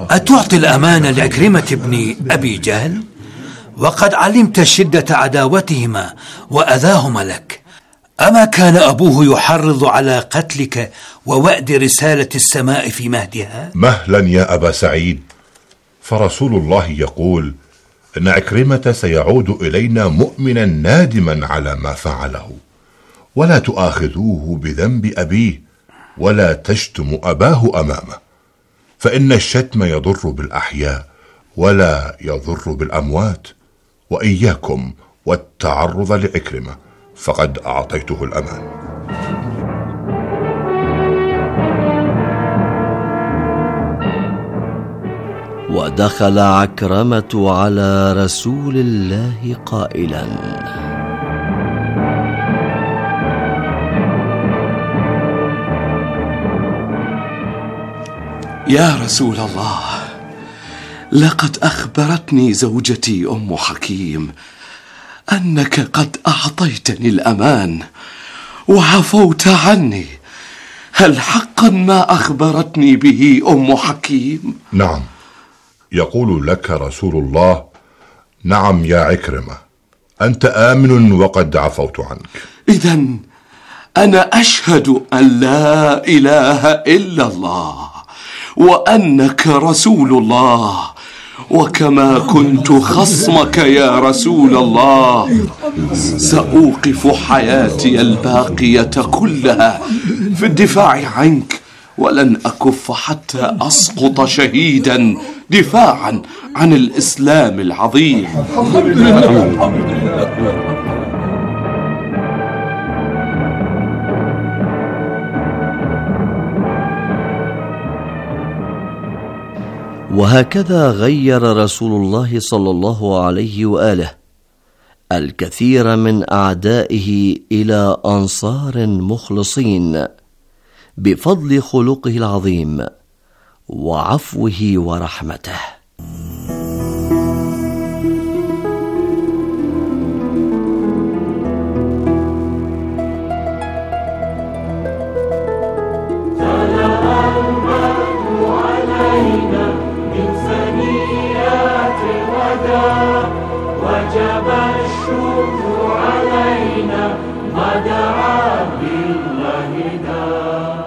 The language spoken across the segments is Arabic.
أتعطي الأمان لعكرمة ابن أبي جهل وقد علمت شدة عداوتهما وأذاهما لك؟ أما كان أبوه يحرض على قتلك ووأد رسالة السماء في مهدها؟ مهلا يا أبا سعيد، فرسول الله يقول إن عكرمة سيعود إلينا مؤمنا نادما على ما فعله، ولا تؤاخذوه بذنب أبيه ولا تشتم أباه أمامه، فإن الشتم يضر بالأحياء ولا يضر بالأموات، وإياكم والتعرض لعكرمة فقد أعطيته الأمان. ودخل عكرمة على رسول الله قائلا: يا رسول الله، لقد أخبرتني زوجتي أم حكيم أنك قد أعطيتني الأمان وعفوت عني. هل حقا ما أخبرتني به أم حكيم؟ نعم، يقول لك رسول الله: نعم يا عكرمة، أنت آمن وقد عفوت عنك. إذن أنا أشهد أن لا إله إلا الله وأنك رسول الله، وكما كنت خصمك يا رسول الله سأوقف حياتي الباقية كلها في الدفاع عنك، ولن أكف حتى أسقط شهيدا دفاعا عن الإسلام العظيم. وهكذا غير رسول الله صلى الله عليه وآله الكثير من أعدائه إلى أنصار مخلصين بفضل خلقه العظيم وعفوه ورحمته. وجب الشكر علينا ما دعا بالله دا.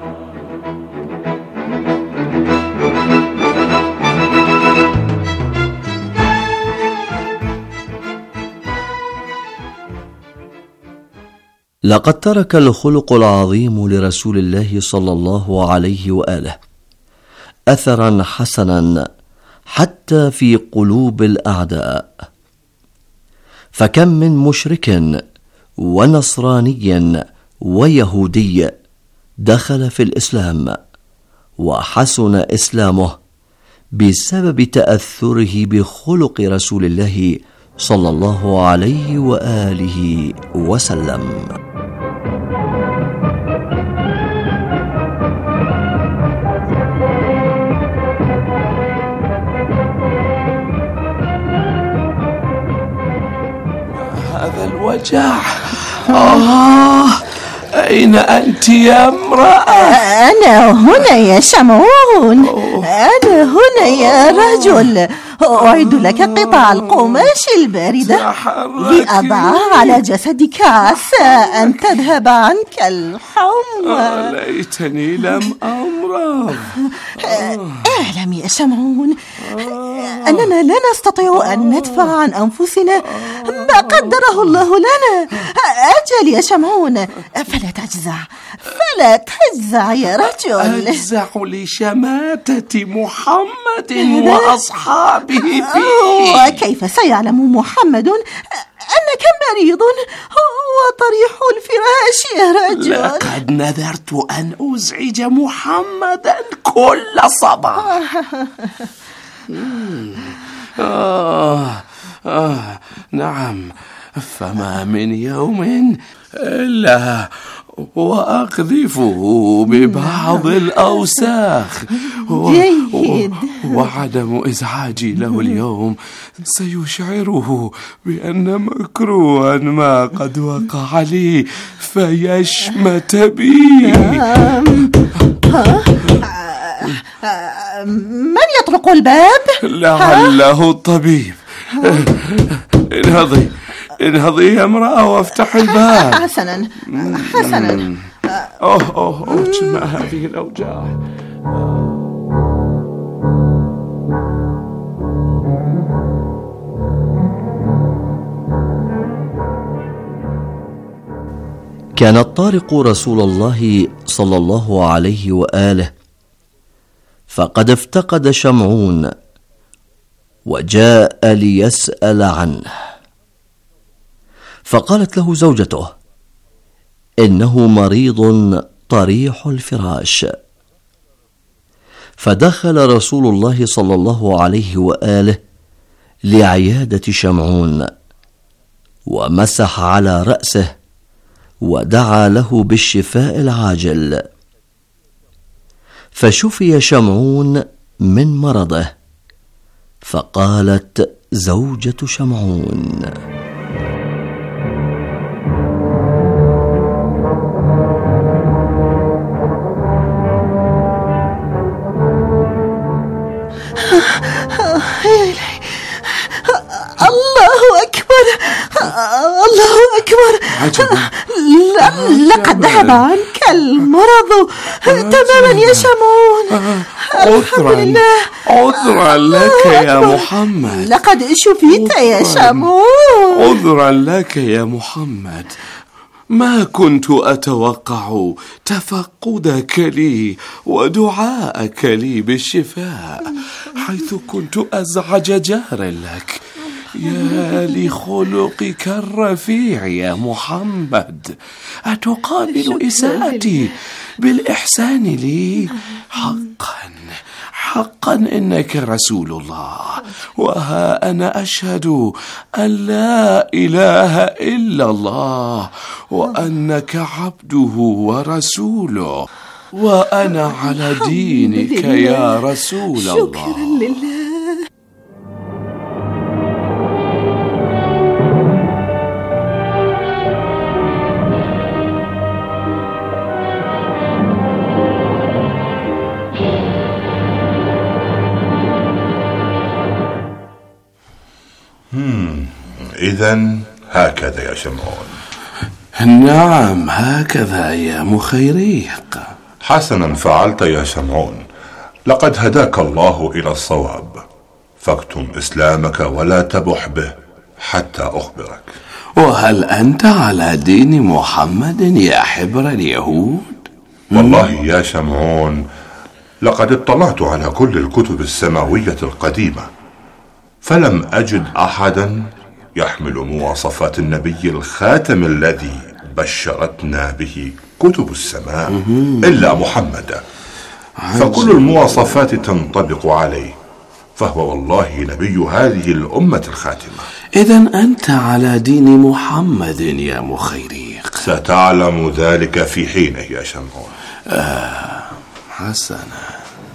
لقد ترك الخلق العظيم لرسول الله صلى الله عليه وآله أثرا حسنا حتى في قلوب الأعداء، فكم من مشرك ونصراني ويهودي دخل في الإسلام وحسن إسلامه بسبب تأثره بخلق رسول الله صلى الله عليه وآله وسلم. هذا الوجع. أين أنت يا امرأة؟ أنا هنا يا شمعون، أنا هنا يا رجل. أعد لك قطع القماش الباردة لأضعها على جسدك عسى أن تذهب عنك الحمى. ليتني لم أمرض. اعلم يا شمعون أننا لا نستطيع أن ندفع عن أنفسنا ما قدره الله لنا. أجل يا شمعون، فلا تجزع يا رجل. أجزع لشماتة محمد وأصحابه فيه. وكيف سيعلم محمد أنك مريض وطريح الفراش يا رجل؟ لقد نذرت أن أزعج محمدا كل صباح. نعم، فما من يوم إلا وأقذفه ببعض الأوساخ. جيد. وعدم إزعاجي له اليوم سيشعره بأن مكروها ما قد وقع لي فيشمت بي. من يطرق الباب؟ لعله الطبيب. انهضي يا امرأة وافتح الباب. حسنا. أوه ما هذه الأوجاع. كان الطارق رسول الله صلى الله عليه وآله، فقد افتقد شمعون وجاء ليسأل عنه، فقالت له زوجته: إنه مريض طريح الفراش. فدخل رسول الله صلى الله عليه وآله لعيادة شمعون، ومسح على رأسه ودعا له بالشفاء العاجل. فشفي شمعون من مرضه. فقالت زوجة شمعون: الله أكبر، الله أكبر. لقد ذهب عنك المرض تماما يا شمعون. عذرا لك يا محمد. لقد شفيت يا شمعون. عذرا لك يا محمد. ما كنت أتوقع تفقدك لي ودعاءك لي بالشفاء، حيث كنت أزعج جار لك. يا لخلقك الرفيع يا محمد، أتقابل إساءتي بالإحسان لي؟ حقا إنك رسول الله، وها أنا أشهد أن لا إله إلا الله وأنك عبده ورسوله، وأنا على دينك يا رسول الله. شكرا لله. إذن هكذا يا شمعون. نعم هكذا يا مخيريق. حسنا فعلت يا شمعون، لقد هداك الله إلى الصواب، فاكتم إسلامك ولا تبح به حتى أخبرك. وهل أنت على دين محمد يا حبر اليهود؟ والله يا شمعون لقد اطلعت على كل الكتب السماوية القديمة، فلم أجد أحدا يحمل مواصفات النبي الخاتم الذي بشرتنا به كتب السماء إلا محمد، فكل المواصفات تنطبق عليه، فهو والله نبي هذه الأمة الخاتمة. إذن أنت على دين محمد يا مخيريق. ستعلم ذلك في حينه يا شمعون. حسنا.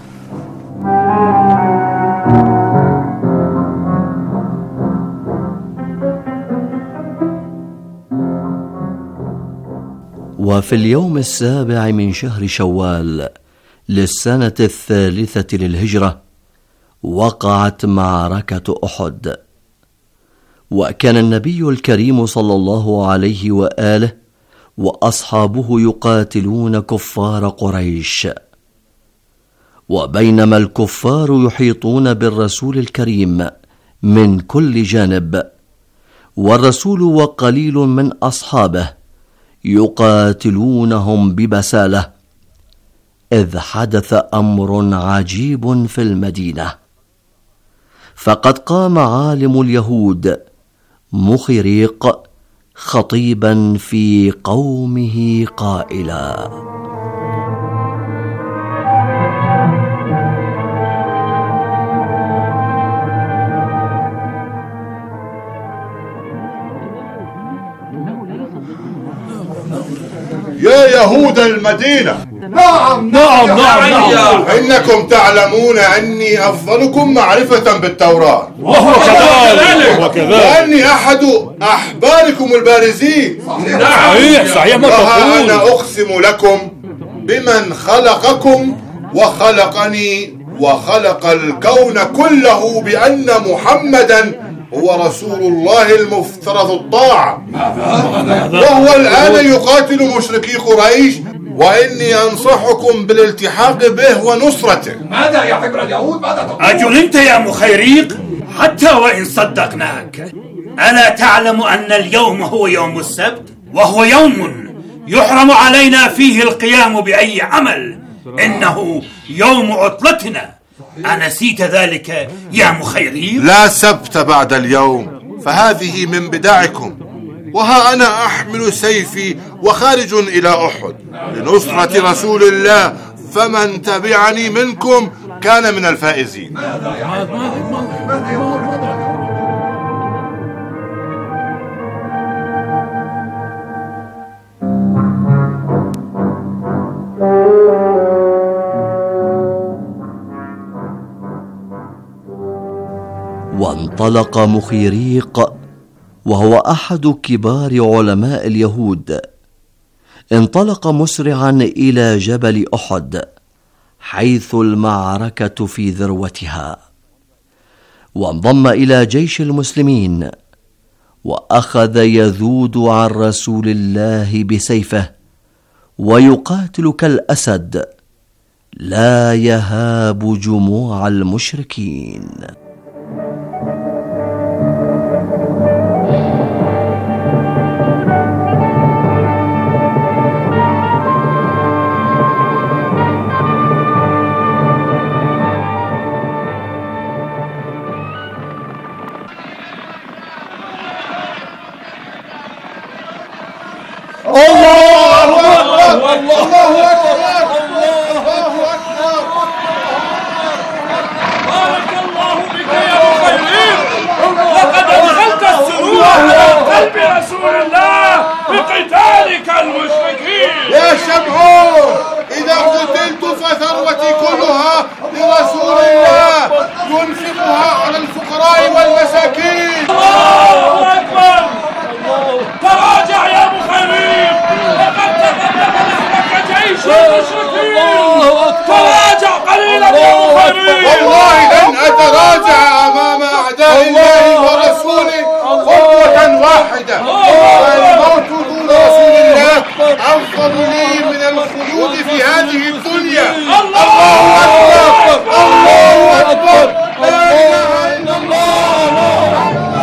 وفي اليوم 7 من شهر شوال للسنة 3 للهجرة وقعت معركة أحد، وكان النبي الكريم صلى الله عليه وآله وأصحابه يقاتلون كفار قريش، وبينما الكفار يحيطون بالرسول الكريم من كل جانب، والرسول وقليل من أصحابه يقاتلونهم ببسالة، إذ حدث أمر عجيب في المدينة. فقد قام عالم اليهود مخيريق خطيبا في قومه قائلا: يا يهود المدينة، نعم إنكم تعلمون أني أفضلكم معرفة بالتوراة، وهو كذلك وأني أحد أحباركم البارزين. صحيح ما تقول. وها أنا أقسم لكم بمن خلقكم وخلقني وخلق الكون كله بأن محمدا هو رسول الله المفترض الطاعة، وهو الآن يقاتل مشركي قريش، وإني أنصحكم بالالتحاق به ونصرته. ماذا يا حبر اليهود؟ ماذا تقول؟ أجننت يا مخيريق؟ حتى وإن صدقناك، ألا تعلم أن اليوم هو يوم السبت، وهو يوم يحرم علينا فيه القيام بأي عمل، إنه يوم عطلتنا، أنسيت ذلك يا مخيريق؟ لا سبت بعد اليوم، فهذه من بدعكم، وها أنا أحمل سيفي وخارج إلى أحد لنصرة رسول الله، فمن تبعني منكم كان من الفائزين. وانطلق مخيريق وهو أحد كبار علماء اليهود، انطلق مسرعا إلى جبل أحد حيث المعركة في ذروتها، وانضم إلى جيش المسلمين، وأخذ يذود عن رسول الله بسيفه ويقاتل كالأسد، لا يهاب جموع المشركين. يا شمعون، إذا قتلت فثروتي كلها لرسول الله ينفقها على الفقراء والمساكين. الله أكبر! تراجع يا مخيريق، لقد تقدم جيش المشركين. تراجع قليلا يا مخيريق. والله لن أتراجع أمام أعداء الله ورسوله خطوة واحدة، فالموت دون رسول الله أفضل لي من الخلود في هذه الدنيا. الله أكبر! الله أكبر! لا إله إلا الله!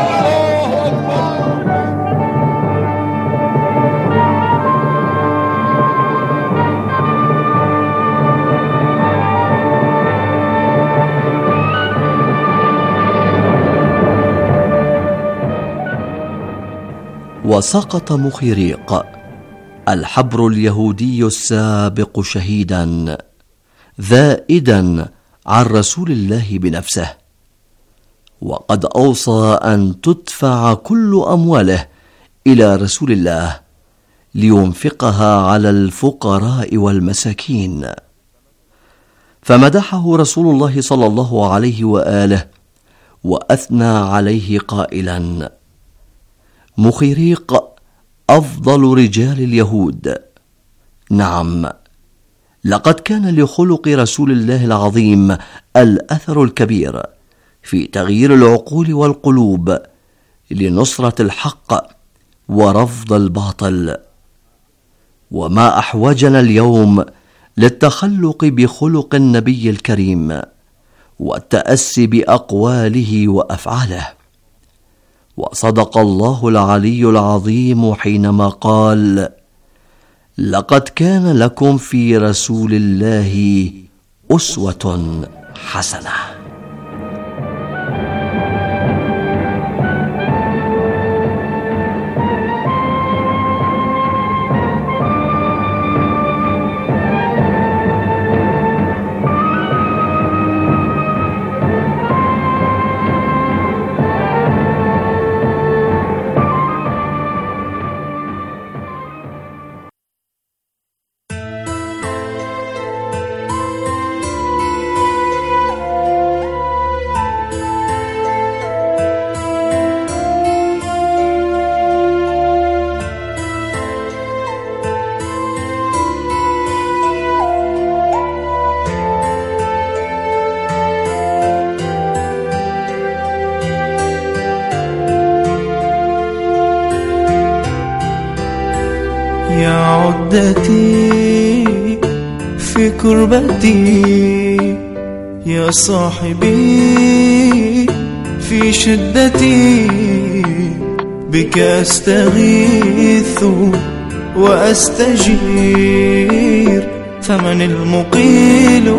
وسقط مخيريق الحبر اليهودي السابق شهيدا، ذائدا عن رسول الله بنفسه، وقد أوصى أن تدفع كل أمواله إلى رسول الله لينفقها على الفقراء والمساكين. فمدحه رسول الله صلى الله عليه وآله وأثنى عليه قائلا: مخيريق أفضل رجال اليهود. نعم، لقد كان لخلق رسول الله العظيم الأثر الكبير في تغيير العقول والقلوب لنصرة الحق ورفض الباطل. وما أحوجنا اليوم للتخلق بخلق النبي الكريم والتأسي بأقواله وأفعاله. وصدق الله العلي العظيم حينما قال: لقد كان لكم في رسول الله أسوة حسنة. وعدتي في كربتي يا صاحبي في شدتي بك أستغيث وأستجير فمن المقيل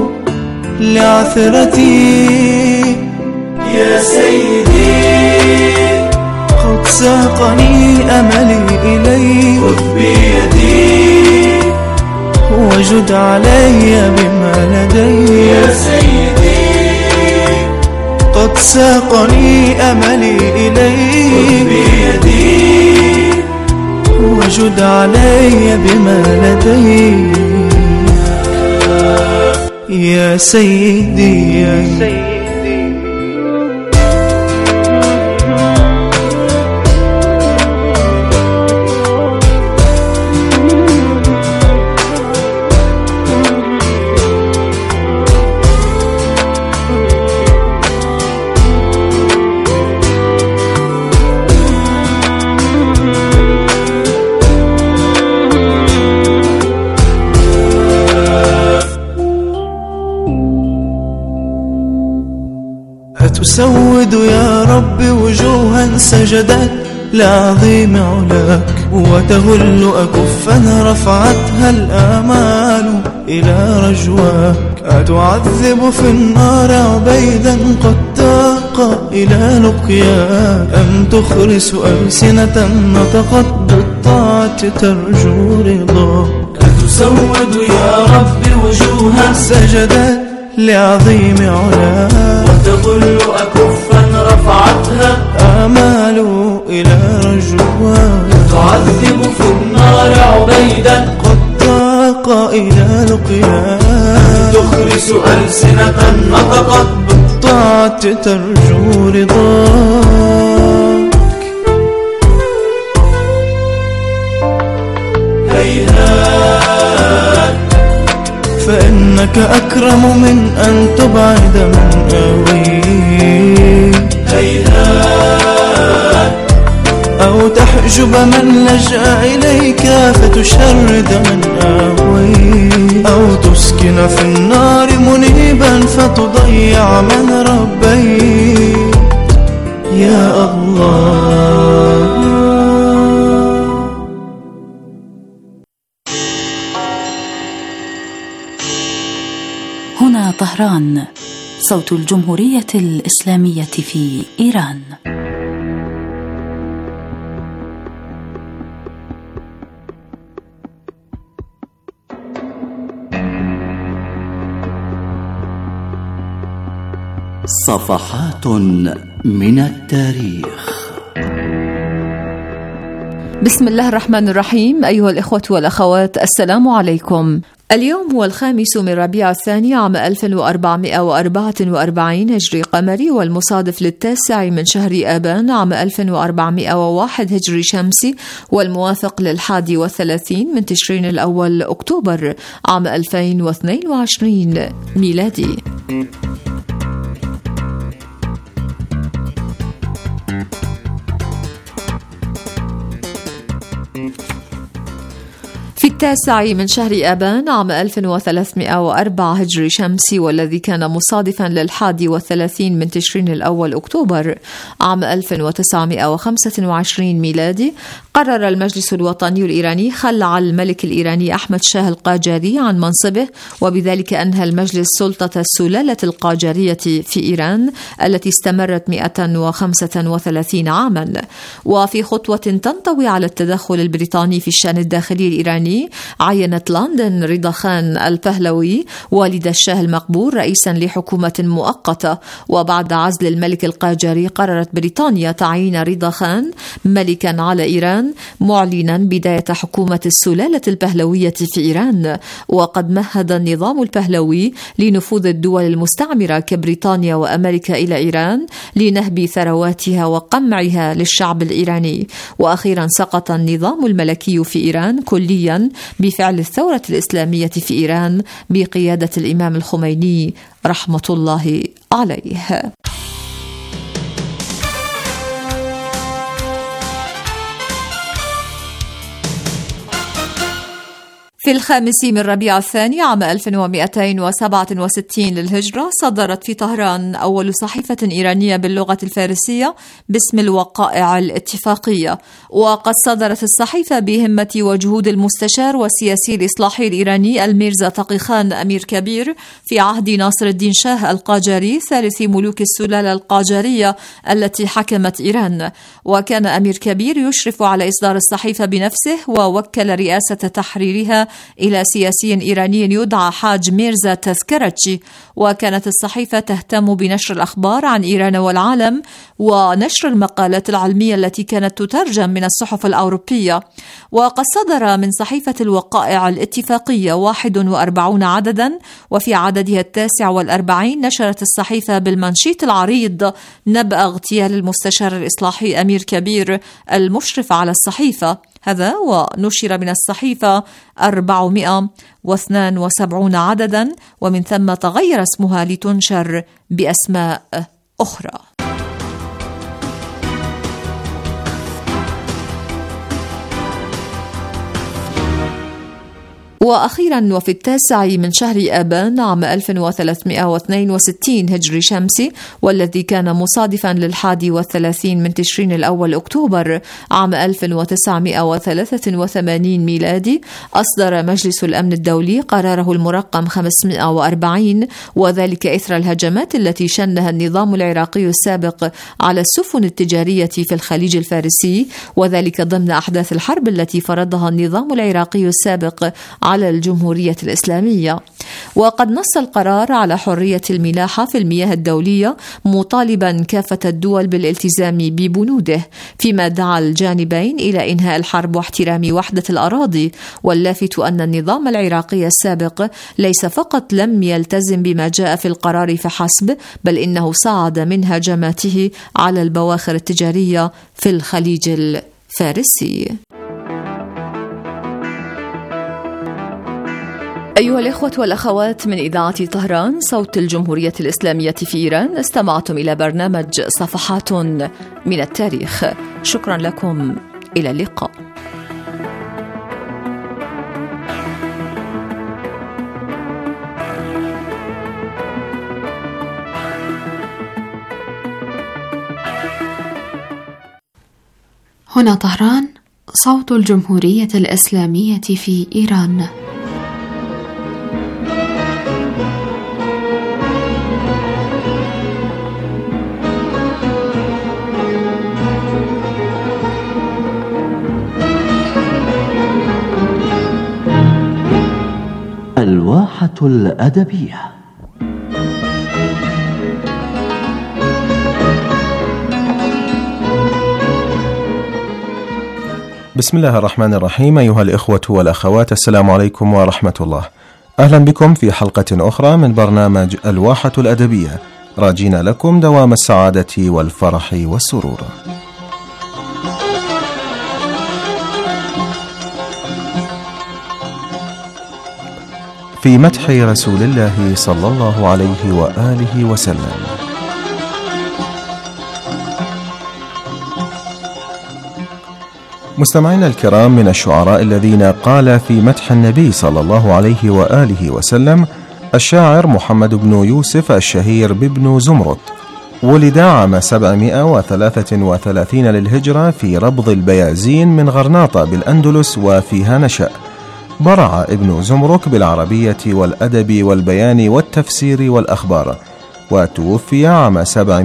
لعثرتي يا سيدي قد ساقني أملي إليك خذ بيدي وجد علي بما لدي يا سيدي قد ساقني أملي إليك خذ بيدي وجد علي بما لدي يا سيدي يا سيدي. أتسود يا رب وجوها سجدت لعظيم علاك وتهل أكفا رفعتها الآمال إلى رجواك أتعذب في النار عبيدا قد تاق إلى لقياك أم تخرس ألسنة نطقت بالطاعة ترجو رضاك أتسود يا رب وجوها سجدت لعظيم علاك وتظل أكفا رفعتها آمال إلى رجواك تعذب في النار عبيدا قد طاق إلى لقياك تخرس ألسنة نطقت بالطاعة ترجو رضاك هيهات فإنك أكرم من أن تبعد من آوي هيهات أو تحجب من لجأ إليك فتشرد من آوي أو تسكن في النار منيبا فتضيع من ربيت يا الله. هنا طهران صوت الجمهورية الإسلامية في إيران. صفحات من التاريخ. بسم الله الرحمن الرحيم. أيها الإخوة والأخوات، السلام عليكم. اليوم هو 5 من ربيع الثاني عام 1444 هجري قمري، والمصادف ل9 من شهر آبان عام 1401 هجري شمسي، والموافق ل31 من تشرين الأول أكتوبر عام 2022 ميلادي. في 9 من شهر آبان عام 1304 هجري شمسي، والذي كان مصادفا ل31 من تشرين الأول أكتوبر عام 1925 ميلادي، قرر المجلس الوطني الإيراني خلع الملك الإيراني أحمد شاه القاجاري عن منصبه، وبذلك أنهى المجلس سلطة السلالة القاجارية في إيران التي استمرت 135 عاما. وفي خطوة تنطوي على التدخل البريطاني في الشأن الداخلي الإيراني، عينت لندن رضا خان البهلوي والد الشاه المقبول رئيسا لحكومة مؤقتة. وبعد عزل الملك القاجاري قررت بريطانيا تعيين رضا خان ملكا على إيران، معلنا بداية حكومة السلالة البهلوية في إيران. وقد مهد النظام البهلوي لنفوذ الدول المستعمرة كبريطانيا وأمريكا إلى إيران لنهب ثرواتها وقمعها للشعب الإيراني. وأخيرا سقط النظام الملكي في إيران كليا بفعل الثورة الإسلامية في إيران بقيادة الإمام الخميني رحمة الله عليه. في 5 من ربيع الثاني عام 1267 للهجرة صدرت في طهران أول صحيفة إيرانية باللغة الفارسية باسم الوقائع الاتفاقية. وقد صدرت الصحيفة بهمة وجهود المستشار والسياسي الإصلاحي الإيراني الميرزا تقي خان أمير كبير في عهد ناصر الدين شاه القاجاري ثالث ملوك السلالة القاجارية التي حكمت إيران. وكان أمير كبير يشرف على إصدار الصحيفة بنفسه، ووكل رئاسة تحريرها إلى سياسي إيراني يدعى حاج ميرزا تذكرتشي. وكانت الصحيفة تهتم بنشر الأخبار عن إيران والعالم ونشر المقالات العلمية التي كانت تترجم من الصحف الأوروبية. وقد صدر من صحيفة الوقائع الاتفاقية 41 عددا، وفي عددها 49 نشرت الصحيفة بالمنشيط العريض نبأ اغتيال المستشار الإصلاحي أمير كبير المشرف على الصحيفة. هذا ونشر من الصحيفة 472 عددا، ومن ثم تغير اسمها لتنشر بأسماء أخرى. وأخيرا وفي 9 من شهر آبان عام 1362 هجري شمسي، والذي كان مصادفا لل31 من تشرين الأول أكتوبر عام 1983 ميلادي، أصدر مجلس الأمن الدولي قراره المرقم 540، وذلك إثر الهجمات التي شنها النظام العراقي السابق على السفن التجارية في الخليج الفارسي، وذلك ضمن أحداث الحرب التي فرضها النظام العراقي السابق على الجمهورية الإسلامية. وقد نص القرار على حرية الملاحة في المياه الدولية، مطالبا كافة الدول بالالتزام ببنوده، فيما دعا الجانبين إلى إنهاء الحرب واحترام وحدة الأراضي. واللافت أن النظام العراقي السابق ليس فقط لم يلتزم بما جاء في القرار فحسب، بل إنه صعد من هجماته على البواخر التجارية في الخليج الفارسي. أيها الإخوة والأخوات من إذاعة طهران صوت الجمهورية الإسلامية في إيران، استمعتم إلى برنامج صفحات من التاريخ. شكرا لكم، إلى اللقاء. هنا طهران صوت الجمهورية الإسلامية في إيران. الواحة الأدبية. بسم الله الرحمن الرحيم. أيها الإخوة والأخوات، السلام عليكم ورحمة الله. أهلا بكم في حلقة أخرى من برنامج الواحة الأدبية، راجين لكم دوام السعادة والفرح والسرور. في مدح رسول الله صلى الله عليه وآله وسلم. مستمعينا الكرام، من الشعراء الذين قال في مدح النبي صلى الله عليه وآله وسلم الشاعر محمد بن يوسف الشهير بابن زمرد. ولد عام 733 للهجرة في ربض البيازين من غرناطة بالأندلس، وفيها نشأ. برع ابن زمرك بالعربية والأدب والبيان والتفسير والأخبار، وتوفي عام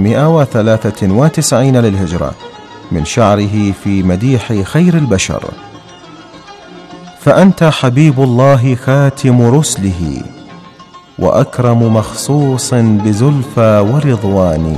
793 للهجرة. من شعره في مديح خير البشر: فأنت حبيب الله خاتم رسله، وأكرم مخصوص بزلفى ورضوان،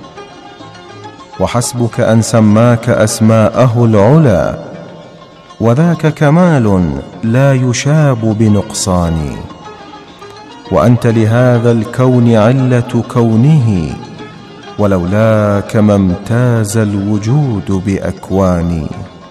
وحسبك أن سماك أسماءه العلا، وذاك كمال لا يشاب بنقصان. وأنت لهذا الكون علة كونه، ولولاك ما امتاز الوجود بأكوان.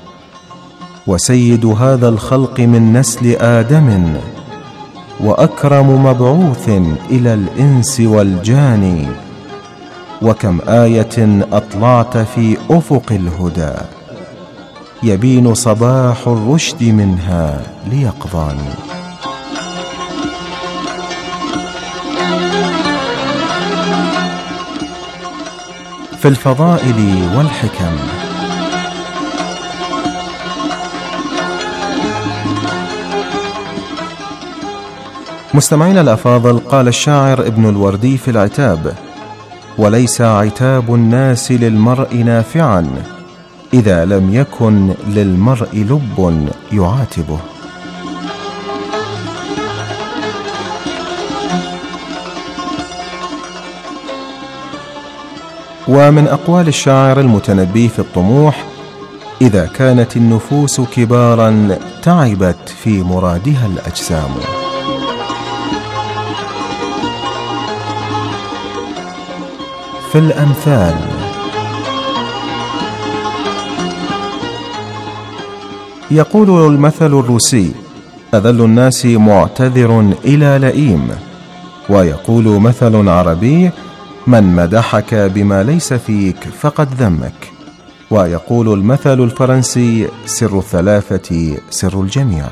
وسيد هذا الخلق من نسل آدم، وأكرم مبعوث إلى الإنس والجان. وكم آية أطلعت في أفق الهدى، يبين صباح الرشد منها ليقظان. في الفضائل والحكم. مستمعينا الأفاضل، قال الشاعر ابن الوردي في العتاب: وليس عتاب الناس للمرء نافعا إذا لم يكن للمرء لب يعاتبه. ومن أقوال الشاعر المتنبي في الطموح: إذا كانت النفوس كبارا تعبت في مرادها الأجسام. في الأمثال: يقول المثل الروسي: أذل الناس معتذر إلى لئيم. ويقول مثل عربي: من مدحك بما ليس فيك فقد ذمك. ويقول المثل الفرنسي: سر الثلاثة سر الجميع.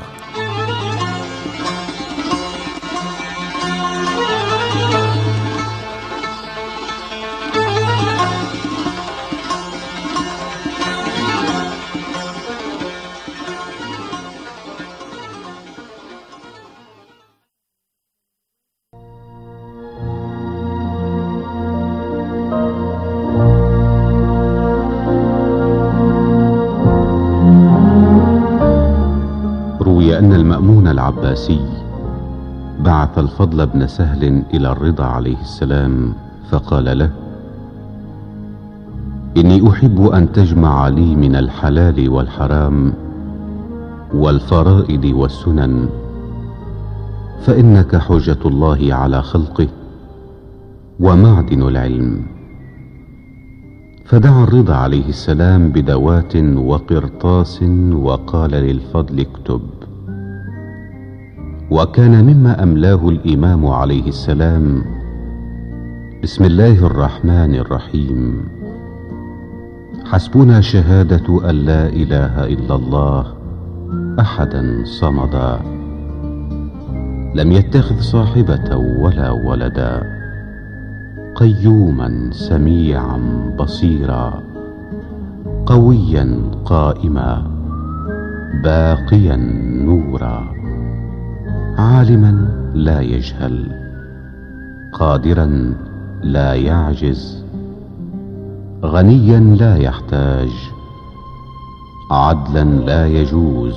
أن المأمون العباسي بعث الفضل بن سهل إلى الرضا عليه السلام فقال له: إني أحب أن تجمع لي من الحلال والحرام والفرائض والسنن، فإنك حجة الله على خلقه ومعدن العلم. فدعا الرضا عليه السلام بدوات وقرطاس وقال للفضل: اكتب. وكان مما أملاه الإمام عليه السلام: بسم الله الرحمن الرحيم، حسبنا شهادة أن لا إله إلا الله أحدا صمدا، لم يتخذ صاحبة ولا ولدا، قيوما سميعا بصيرا، قويا قائما، باقيا نورا، عالما لا يجهل، قادرا لا يعجز، غنيا لا يحتاج، عدلا لا يجوز،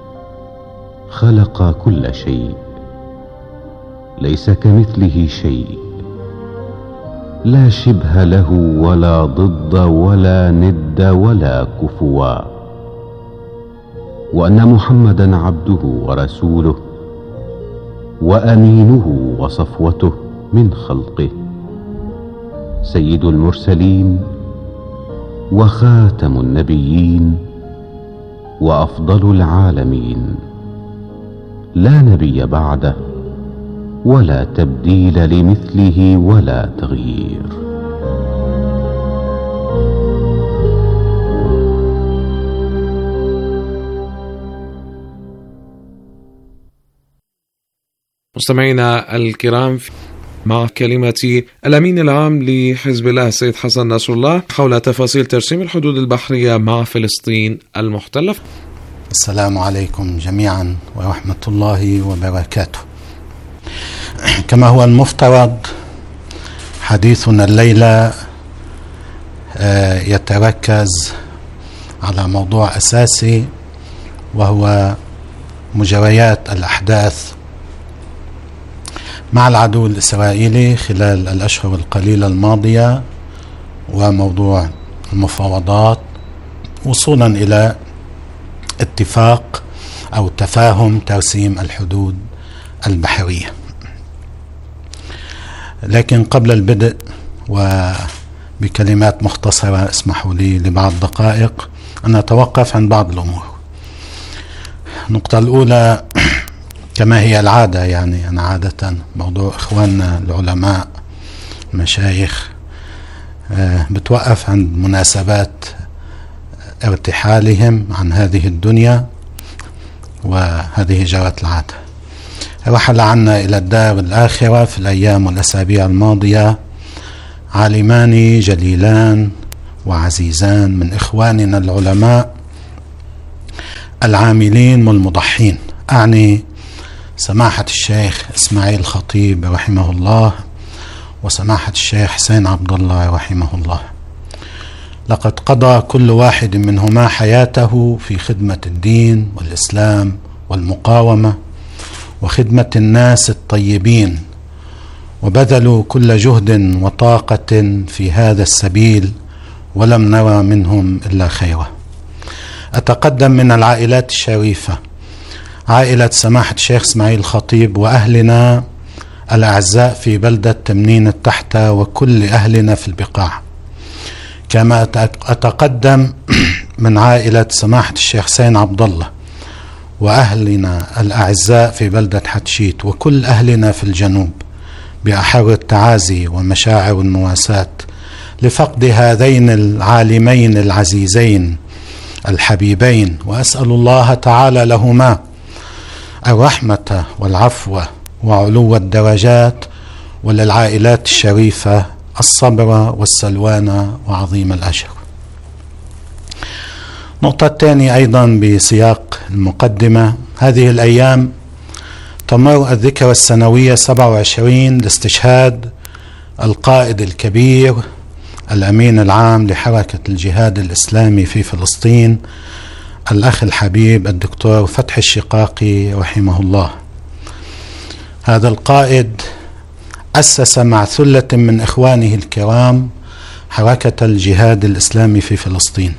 خلق كل شيء، ليس كمثله شيء، لا شبه له ولا ضد ولا ند ولا كفوا، وأن محمدا عبده ورسوله وأمينه وصفوته من خلقه، سيد المرسلين وخاتم النبيين وأفضل العالمين، لا نبي بعده ولا تبديل لمثله ولا تغيير. مستمعينا الكرام، مع كلمة الأمين العام لحزب الله السيد حسن نصر الله حول تفاصيل ترسيم الحدود البحرية مع فلسطين المحتلة. السلام عليكم جميعا ورحمة الله وبركاته. كما هو المفترض، حديثنا الليلة يتركز على موضوع أساسي، وهو مجريات الأحداث مع العدو الإسرائيلي خلال الأشهر القليلة الماضية، وموضوع المفاوضات وصولا إلى اتفاق أو تفاهم ترسيم الحدود البحرية. لكن قبل البدء وبكلمات مختصرة اسمحوا لي لبعض دقائق أن أتوقف عن بعض الأمور. النقطة الأولى، كما هي العادة، يعني أنا عادة موضوع إخواننا العلماء المشايخ بتوقف عند مناسبات ارتحالهم عن هذه الدنيا، وهذه جرت العادة. رحل عنا إلى الدار الآخرة في الأيام والأسابيع الماضية عالمان جليلان وعزيزان من إخواننا العلماء العاملين والمضحين، أعني سماحة الشيخ إسماعيل خطيب رحمه الله وسماحة الشيخ حسين عبد الله رحمه الله. لقد قضى كل واحد منهما حياته في خدمة الدين والإسلام والمقاومة وخدمة الناس الطيبين، وبذلوا كل جهد وطاقة في هذا السبيل ولم نرى منهم إلا خيرا. أتقدم من العائلات الشريفة عائلة سماحة الشيخ إسماعيل خطيب وأهلنا الأعزاء في بلدة تمنين التحتة وكل أهلنا في البقاع، كما أتقدم من عائلة سماحة الشيخ حسين عبد الله وأهلنا الأعزاء في بلدة حتشيت وكل أهلنا في الجنوب بأحر التعازي ومشاعر المواساة لفقد هذين العالمين العزيزين الحبيبين، وأسأل الله تعالى لهما الرحمة والعفو وعلو الدرجات، وللعائلات الشريفة الصبر والسلوان وعظيم الأجر. نقطة الثانية أيضا بسياق المقدمة، هذه الأيام تمر الذكرى السنوية 27 لاستشهاد القائد الكبير الأمين العام لحركة الجهاد الإسلامي في فلسطين الأخ الحبيب الدكتور فتحي الشقاقي رحمه الله. هذا القائد أسس مع ثلة من إخوانه الكرام حركة الجهاد الإسلامي في فلسطين،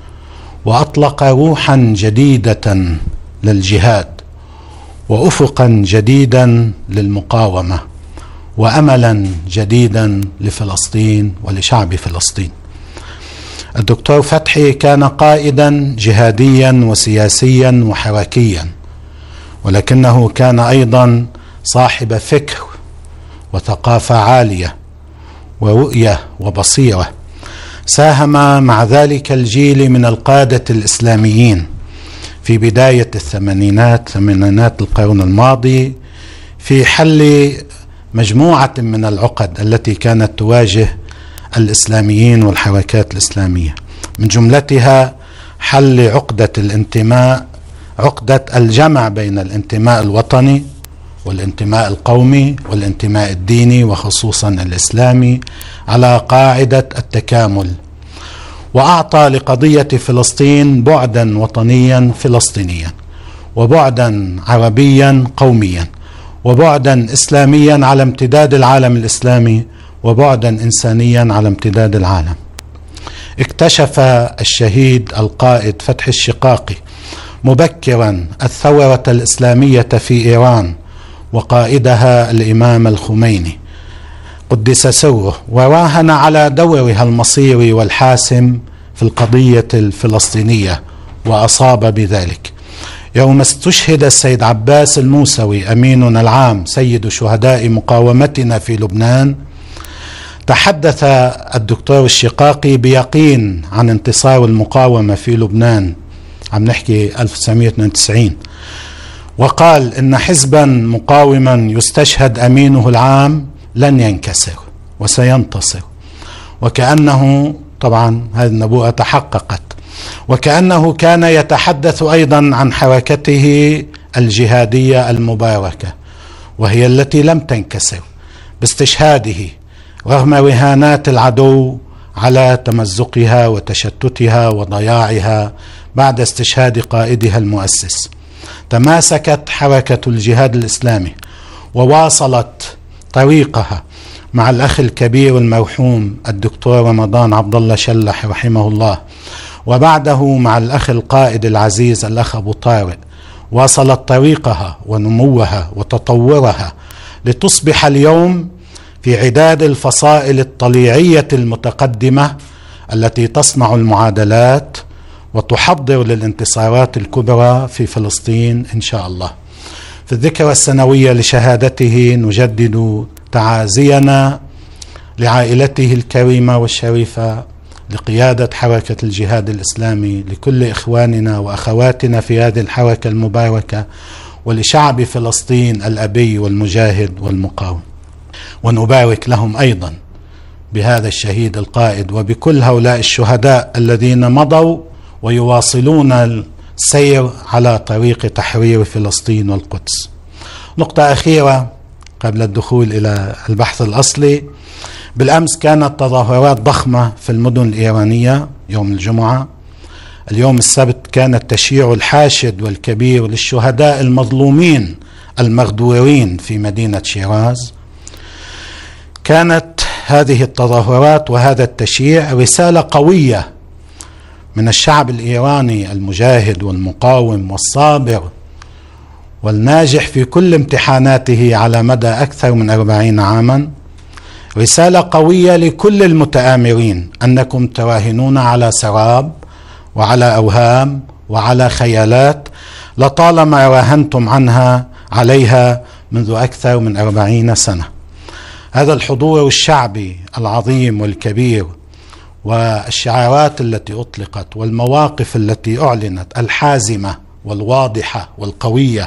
وأطلق روحا جديدة للجهاد وأفقا جديدا للمقاومة وأملا جديدا لفلسطين ولشعب فلسطين. الدكتور فتحي كان قائدا جهاديا وسياسيا وحركيا، ولكنه كان أيضا صاحب فكر وثقافة عالية ورؤية وبصيرة. ساهم مع ذلك الجيل من القادة الإسلاميين في بداية ثمانينات القرن الماضي في حل مجموعة من العقد التي كانت تواجه الإسلاميين والحركات الإسلامية، من جملتها حل عقدة الانتماء، عقدة الجمع بين الانتماء الوطني والانتماء القومي والانتماء الديني وخصوصا الإسلامي على قاعدة التكامل، وأعطى لقضية فلسطين بعدا وطنيا فلسطينيا وبعدا عربيا قوميا وبعدا إسلاميا على امتداد العالم الإسلامي وبعدا إنسانيا على امتداد العالم. اكتشف الشهيد القائد فتحي الشقاقي مبكرا الثورة الإسلامية في إيران وقائدها الإمام الخميني قدس سره، وراهن على دورها المصيري والحاسم في القضية الفلسطينية وأصاب بذلك. يوم استشهد السيد عباس الموسوي أميننا العام سيد شهداء مقاومتنا في لبنان، تحدث الدكتور الشقاقي بيقين عن انتصار المقاومة في لبنان، عم نحكي 1992، وقال إن حزبا مقاوما يستشهد أمينه العام لن ينكسر وسينتصر، وكأنه طبعا هذه النبوءة تحققت، وكأنه كان يتحدث أيضا عن حركته الجهادية المباركة، وهي التي لم تنكسر باستشهاده رغم رهانات العدو على تمزقها وتشتتها وضياعها بعد استشهاد قائدها المؤسس. تماسكت حركة الجهاد الإسلامي وواصلت طريقها مع الأخ الكبير المرحوم الدكتور رمضان عبد الله شلح رحمه الله، وبعده مع الأخ القائد العزيز الأخ أبو طارق، واصلت طريقها ونموها وتطورها لتصبح اليوم في عداد الفصائل الطليعية المتقدمة التي تصنع المعادلات وتحضر للانتصارات الكبرى في فلسطين إن شاء الله. في الذكرى السنوية لشهادته نجدد تعازينا لعائلته الكريمة والشريفة، لقيادة حركة الجهاد الإسلامي، لكل إخواننا وأخواتنا في هذه الحركة المباركة، ولشعب فلسطين الأبي والمجاهد والمقاوم، ونبارك لهم أيضا بهذا الشهيد القائد وبكل هؤلاء الشهداء الذين مضوا ويواصلون السير على طريق تحرير فلسطين والقدس. نقطة أخيرة قبل الدخول إلى البحث الأصلي. بالأمس كانت تظاهرات ضخمة في المدن الإيرانية يوم الجمعة. اليوم السبت كان التشييع الحاشد والكبير للشهداء المظلومين المغدورين في مدينة شيراز. كانت هذه التظاهرات وهذا التشييع رسالة قوية من الشعب الإيراني المجاهد والمقاوم والصابر والناجح في كل امتحاناته على مدى أكثر من 40 عاما. رسالة قوية لكل المتآمرين أنكم تراهنون على سراب وعلى أوهام وعلى خيالات لطالما راهنتم عليها منذ أكثر من 40 سنة. هذا الحضور الشعبي العظيم والكبير والشعارات التي أطلقت والمواقف التي أعلنت الحازمة والواضحة والقوية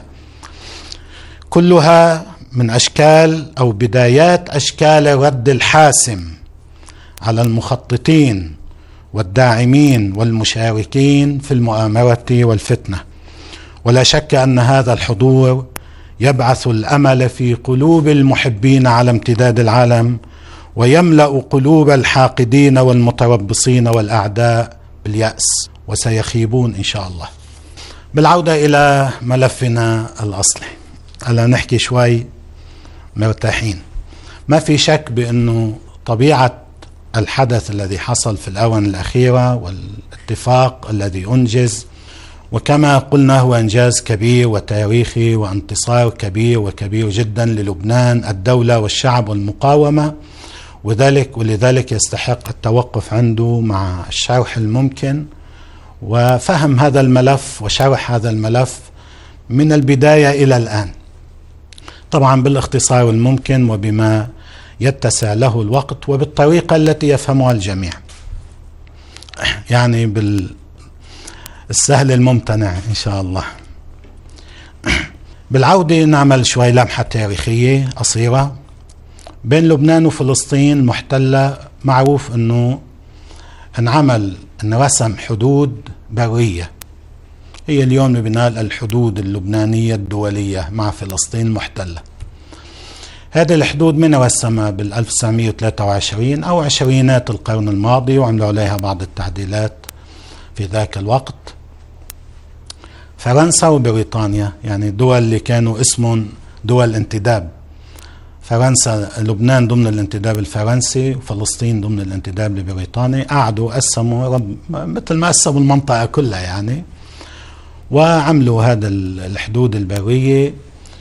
كلها من أشكال أو بدايات أشكال الرد الحاسم على المخططين والداعمين والمشاركين في المؤامرة والفتنة. ولا شك أن هذا الحضور يبعث الأمل في قلوب المحبين على امتداد العالم ويملأ قلوب الحاقدين والمتربصين والأعداء باليأس وسيخيبون إن شاء الله. بالعودة إلى ملفنا الأصلي، ألا نحكي شوي مرتاحين. ما في شك بأنه طبيعة الحدث الذي حصل في الآونة الأخيرة والاتفاق الذي أنجز، وكما قلنا هو إنجاز كبير وتاريخي وانتصار كبير وكبير جدا للبنان الدولة والشعب والمقاومة، ولذلك يستحق التوقف عنده مع الشرح الممكن وفهم هذا الملف وشرح هذا الملف من البداية إلى الآن، طبعا بالاختصار الممكن وبما يتسع له الوقت وبالطريقة التي يفهمها الجميع، يعني بالسهل الممتنع إن شاء الله. بالعودة نعمل شوي لمحة تاريخية قصيرة. بين لبنان وفلسطين المحتلة معروف أنه انرسم حدود برية، هي اليوم بنال الحدود اللبنانية الدولية مع فلسطين المحتلة. هذه الحدود من رسمها بال1923 أو عشرينات القرن الماضي، وعملوا عليها بعض التعديلات في ذاك الوقت. فرنسا وبريطانيا يعني دول اللي كانوا اسمهم دول انتداب، فرنسا لبنان ضمن الانتداب الفرنسي وفلسطين ضمن الانتداب البريطاني، قعدوا قسموا مثل ما قسموا المنطقة كلها يعني، وعملوا هذا الحدود البرية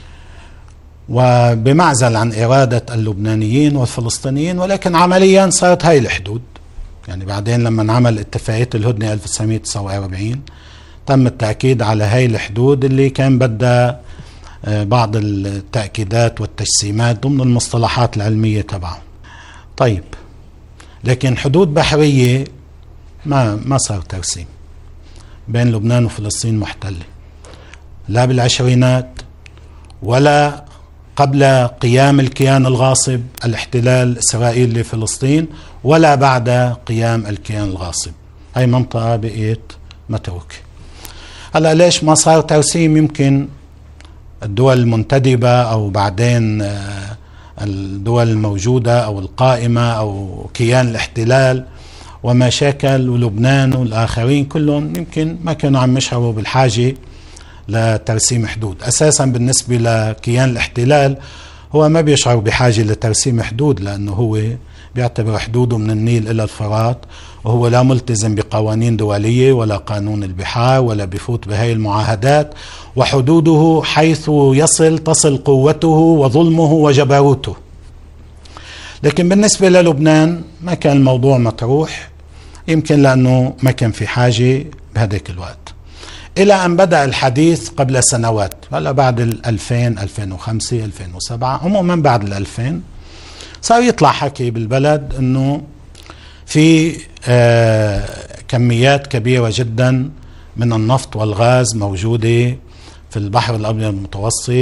وبمعزل عن إرادة اللبنانيين والفلسطينيين، ولكن عمليا صارت هاي الحدود. يعني بعدين لما انعمل اتفاقية الهدنة 1949 تم التأكيد على هاي الحدود اللي كان بدها بعض التأكيدات والتجسيمات ضمن المصطلحات العلمية تبعه. طيب، لكن حدود بحرية ما صار ترسيم بين لبنان وفلسطين محتلة، لا بالعشرينات ولا قبل قيام الكيان الغاصب الاحتلال الإسرائيلي لفلسطين ولا بعد قيام الكيان الغاصب. هاي منطقة بقيت متروكة. هلا ليش ما صار ترسيم؟ يمكن الدول المنتدبة أو بعدين الدول الموجودة أو القائمة أو كيان الاحتلال ومشاكل ولبنان والآخرين كلهم يمكن ما كانوا عم يشعروا بالحاجة لترسيم حدود. أساسا بالنسبة لكيان الاحتلال هو ما بيشعر بحاجة لترسيم حدود، لأنه هو بيعتبر حدوده من النيل إلى الفرات، وهو لا ملتزم بقوانين دولية ولا قانون البحار ولا بفوت بهاي المعاهدات، وحدوده حيث تصل قوته وظلمه وجبروته. لكن بالنسبة للبنان ما كان الموضوع مطروح، يمكن لأنه ما كان في حاجة بهذاك الوقت، إلى أن بدأ الحديث قبل سنوات. هلا بعد 2000 2005 2007 عموما بعد 2000 صار يطلع حكي بالبلد أنه في كميات كبيرة جدا من النفط والغاز موجودة في البحر الأبيض المتوسط،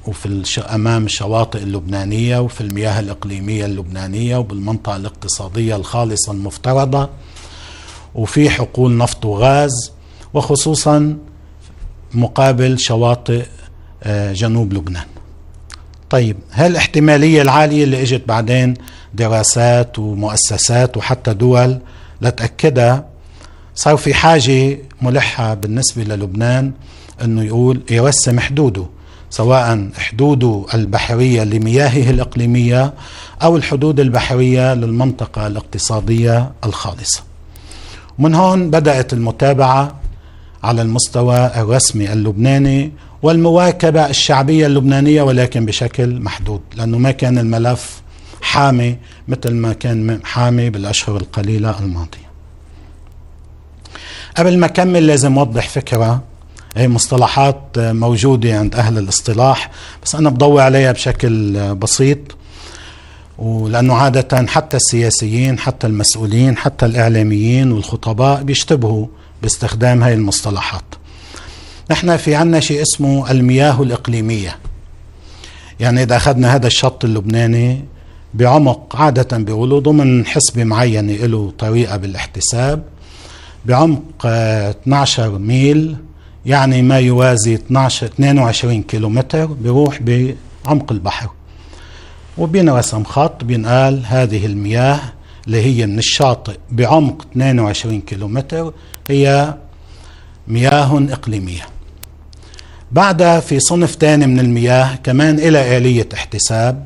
وفي أمام الشواطئ اللبنانية وفي المياه الإقليمية اللبنانية وبالمنطقة الاقتصادية الخالصة المفترضة، وفي حقول نفط وغاز، وخصوصا مقابل شواطئ جنوب لبنان. طيب هالاحتمالية العالية اللي اجت بعدين دراسات ومؤسسات وحتى دول لتأكدها، صار في حاجة ملحة بالنسبة للبنان انه يقول يرسم حدوده، سواء حدوده البحرية لمياهه الإقليمية أو الحدود البحرية للمنطقة الاقتصادية الخالصة. ومن هون بدأت المتابعة على المستوى الرسمي اللبناني والمواكبة الشعبية اللبنانية، ولكن بشكل محدود، لأنه ما كان الملف حامي مثل ما كان حامي بالأشهر القليلة الماضية. قبل ما أكمل لازم أوضح فكرة، هي مصطلحات موجودة عند أهل الاصطلاح بس أنا بضوي عليها بشكل بسيط، ولأنه عادة حتى السياسيين حتى المسؤولين حتى الإعلاميين والخطباء بيشتبهوا باستخدام هاي المصطلحات. نحن في عنا شيء اسمه المياه الإقليمية، يعني إذا أخذنا هذا الشط اللبناني بعمق، عادة بيقولوا ضمن حسبة معينة له طريقة بالاحتساب، بعمق 12 ميل، يعني ما يوازي 22 كيلومتر، بيروح بعمق البحر، وبينرسم خط بينقال هذه المياه اللي هي من الشاطئ بعمق 22 كيلومتر هي مياه إقليمية. بعدها في صنف تاني من المياه كمان إلى آلية احتساب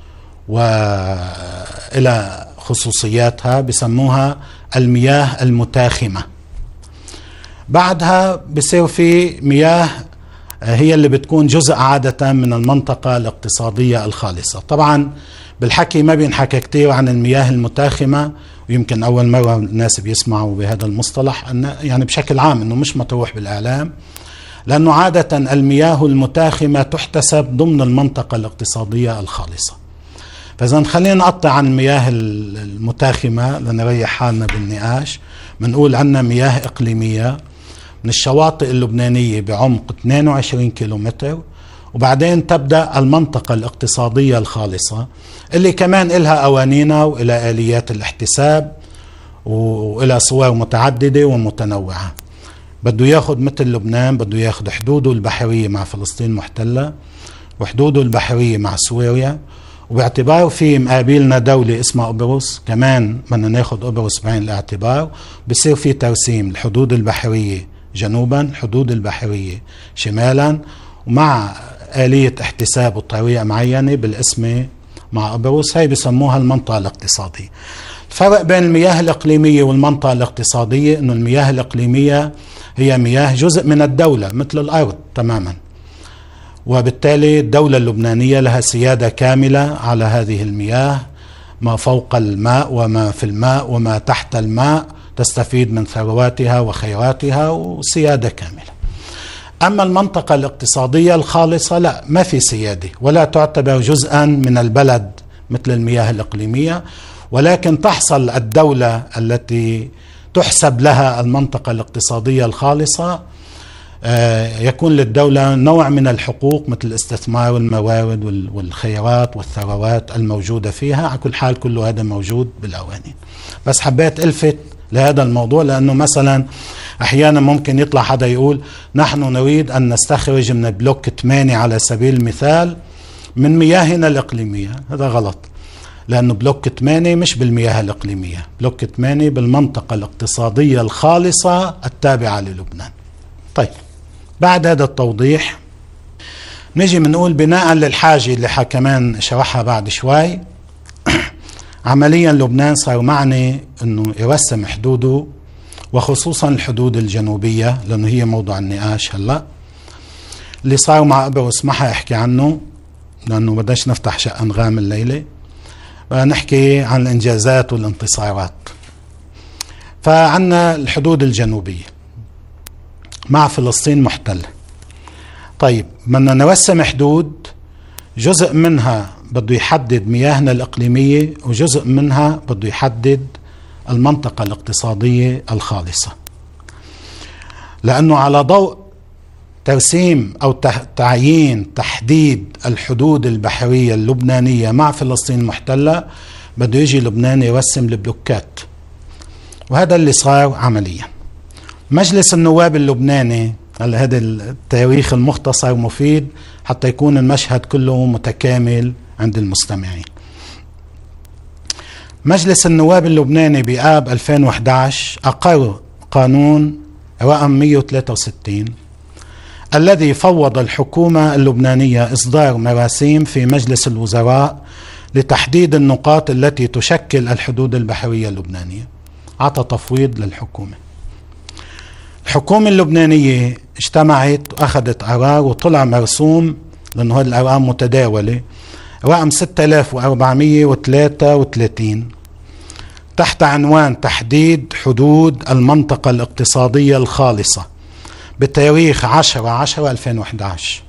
وإلى خصوصياتها، بسموها المياه المتاخمة. بعدها بصير في مياه هي اللي بتكون جزء عادة من المنطقة الاقتصادية الخالصة. طبعا بالحكي ما بينحكى كتير عن المياه المتاخمة، ويمكن أول مرة الناس بيسمعوا بهذا المصطلح، يعني بشكل عام أنه مش مطروح بالإعلام، لأنه عادة المياه المتاخمة تحتسب ضمن المنطقة الاقتصادية الخالصة. فإذا خلينا نقطع عن المياه المتاخمة لنريح حالنا بالنقاش. بنقول عنا مياه إقليمية من الشواطئ اللبنانية بعمق 22 كيلومتر، وبعدين تبدأ المنطقة الاقتصادية الخالصة اللي كمان إلها قوانينها وإلى آليات الاحتساب وإلى صور متعددة ومتنوعة. بده ياخد مثل لبنان، بده ياخد حدوده البحرية مع فلسطين محتلة وحدوده البحرية مع سوريا، وباعتبار في مقابلنا دولة اسمها قبرص كمان بدنا ناخد قبرص بعين الاعتبار، بصير في ترسيم الحدود البحرية جنوبا، الحدود البحرية شمالا، ومع آلية احتساب وطريقة معينة بالاسم مع قبرص. هاي بسموها المنطقة الاقتصادية. الفرق بين المياه الإقليمية والمنطقة الاقتصادية إنه المياه الإقليمية هي مياه جزء من الدولة مثل الأرض تماما، وبالتالي الدولة اللبنانية لها سيادة كاملة على هذه المياه، ما فوق الماء وما في الماء وما تحت الماء، تستفيد من ثرواتها وخيراتها وسيادة كاملة. أما المنطقة الاقتصادية الخالصة لا، ما في سيادة ولا تعتبر جزءا من البلد مثل المياه الإقليمية، ولكن تحصل الدولة التي تحسب لها المنطقة الاقتصادية الخالصة يكون للدولة نوع من الحقوق مثل الاستثمار والموارد والخيرات والثروات الموجودة فيها. على كل حال كل هذا موجود بالقوانين، بس حبيت ألفت لهذا الموضوع لأنه مثلا أحيانا ممكن يطلع حدا يقول نحن نريد أن نستخرج من بلوك 8 على سبيل المثال من مياهنا الإقليمية. هذا غلط، لأنه بلوك 8 مش بالمياه الإقليمية، بلوك 8 بالمنطقة الاقتصادية الخالصة التابعة للبنان. طيب بعد هذا التوضيح نجي منقول بناء للحاجة اللي كمان شرحها بعد شوي، عمليا لبنان صار معني أنه يرسم حدوده، وخصوصا الحدود الجنوبية لأنه هي موضوع النقاش هلأ. اللي صار مع قبرص ما حيحكي عنه لأنه بدناش نفتح شق أنغام الليلة، نحكي عن الإنجازات والانتصارات. فعنا الحدود الجنوبية مع فلسطين محتلة. طيب بدنا نرسم حدود، جزء منها بده يحدد مياهنا الإقليمية وجزء منها بده يحدد المنطقة الاقتصادية الخالصة، لأنه على ضوء ترسيم أو تعيين تحديد الحدود البحرية اللبنانية مع فلسطين المحتلة بده يجي لبنان يرسم البلوكات، وهذا اللي صار عمليا. مجلس النواب اللبناني، هذا التاريخ المختصر مفيد حتى يكون المشهد كله متكامل عند المستمعين. مجلس النواب اللبناني بآب 2011 أقر قانون رقم 163 الذي فوض الحكومة اللبنانية إصدار مراسيم في مجلس الوزراء لتحديد النقاط التي تشكل الحدود البحرية اللبنانية. عطى تفويض للحكومة. الحكومة اللبنانية اجتمعت وأخذت قرار وطلع مرسوم، لأنه هذه الأرقام متداولة، رقم 6433 تحت عنوان تحديد حدود المنطقة الاقتصادية الخالصة بتاريخ 10/10/2011.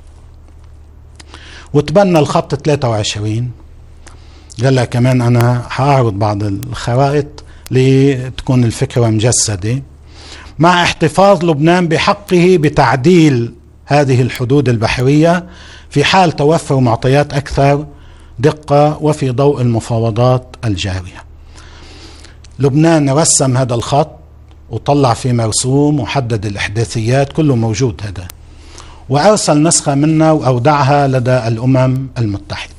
وتبنى الخط 23. قال كمان أنا هعرض بعض الخرائط لتكون الفكرة مجسدة. مع احتفاظ لبنان بحقه بتعديل هذه الحدود البحرية في حال توفر معطيات أكثر دقة وفي ضوء المفاوضات الجارية. لبنان رسم هذا الخط وطلع فيه مرسوم وحدد الإحداثيات، كله موجود هذا، وأرسل نسخة منه وأودعها لدى الأمم المتحدة.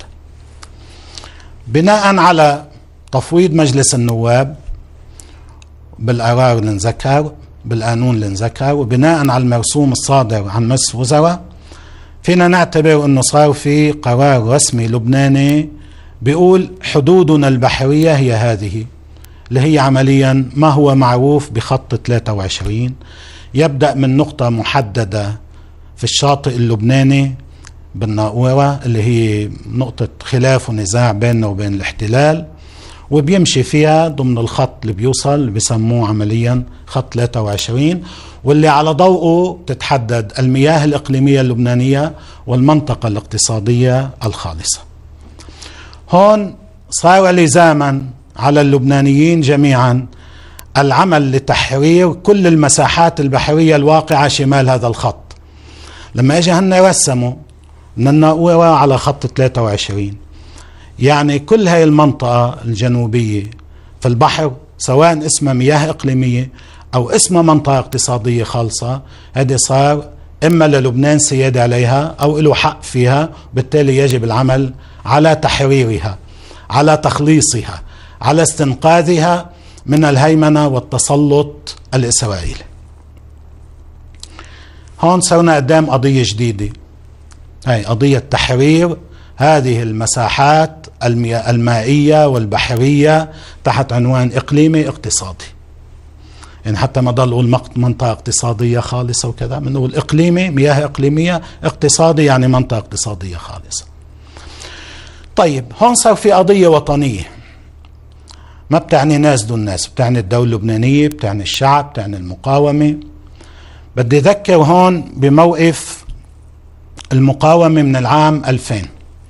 بناء على تفويض مجلس النواب بالقرار اللي انذكر، بالقانون اللي انذكر، وبناء على المرسوم الصادر عن مجلس الوزراء، فينا نعتبر أنه صار في قرار رسمي لبناني بيقول حدودنا البحرية هي هذه، اللي هي عمليا ما هو معروف بخط 23. يبدأ من نقطة محددة في الشاطئ اللبناني بالناقورة اللي هي نقطة خلاف ونزاع بيننا وبين الاحتلال، وبيمشي فيها ضمن الخط اللي بيوصل اللي بيسموه عمليا خط 23، واللي على ضوءه تتحدد المياه الإقليمية اللبنانية والمنطقة الاقتصادية الخالصة. هون صار لزاما على اللبنانيين جميعا العمل لتحرير كل المساحات البحرية الواقعة شمال هذا الخط. لما اجى هن رسموا من الناقورة على خط 23، يعني كل هاي المنطقة الجنوبية في البحر سواء اسمها مياه إقليمية أو اسمها منطقة اقتصادية خالصة، هذه صار إما للبنان سيادة عليها أو له حق فيها، بالتالي يجب العمل على تحريرها، على تخليصها، على استنقاذها من الهيمنة والتسلط الإسرائيلي. هون صرنا قدام قضية جديدة، هي قضية تحرير هذه المساحات المائية والبحرية تحت عنوان إقليمي اقتصادي. يعني حتى ما ضل نقول منطقة اقتصادية خالصة وكذا، بنقول إقليمي، مياه إقليمية، اقتصادي يعني منطقة اقتصادية خالصة. طيب هون صار في قضية وطنية، ما بتعني ناس دون ناس، بتعني الدولة اللبنانية، بتعني الشعب، بتعني المقاومة. بدي أذكر هون بموقف المقاومة من العام 2000.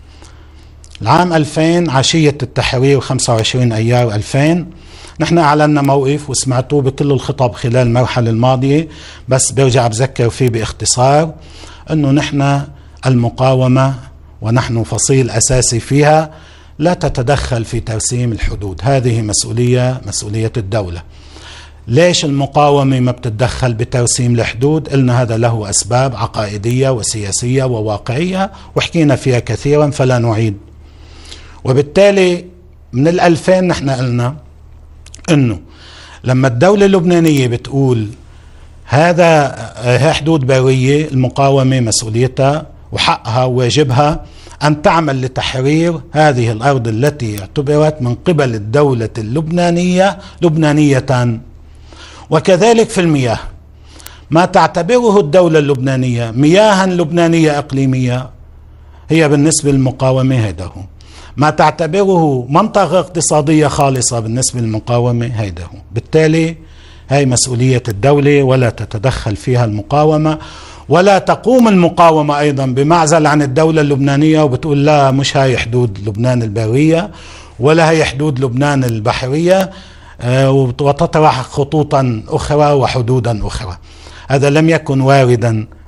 العام 2000 عشية التحرير 25 أيار 2000 نحن أعلنا موقف وسمعتوه بكل الخطب خلال المرحلة الماضية، بس برجع بذكر فيه باختصار أنه نحن المقاومة ونحن فصيل أساسي فيها لا تتدخل في ترسيم الحدود، هذه مسؤولية الدولة. ليش المقاومة ما بتتدخل بترسيم الحدود؟ قلنا هذا له أسباب عقائدية وسياسية وواقعية وحكينا فيها كثيرا فلا نعيد. وبالتالي من 2000 نحن قلنا انه لما الدولة اللبنانية بتقول هذا حدود برية، المقاومة مسؤوليتها وحقها وواجبها أن تعمل لتحرير هذه الأرض التي اعتبرت من قبل الدولة اللبنانية لبنانية. وكذلك في المياه، ما تعتبره الدولة اللبنانية مياها لبنانية إقليمية هي بالنسبة للمقاومة هيدا هو، ما تعتبره منطقة اقتصادية خالصة بالنسبة للمقاومة هيدا هو. بالتالي هاي مسؤولية الدولة ولا تتدخل فيها المقاومة، ولا تقوم المقاومة أيضا بمعزل عن الدولة اللبنانية وبتقول لا مش هاي حدود لبنان البرية ولا هي حدود لبنان البحرية وتطرح خطوطا أخرى وحدودا أخرى. هذا لم يكن واردا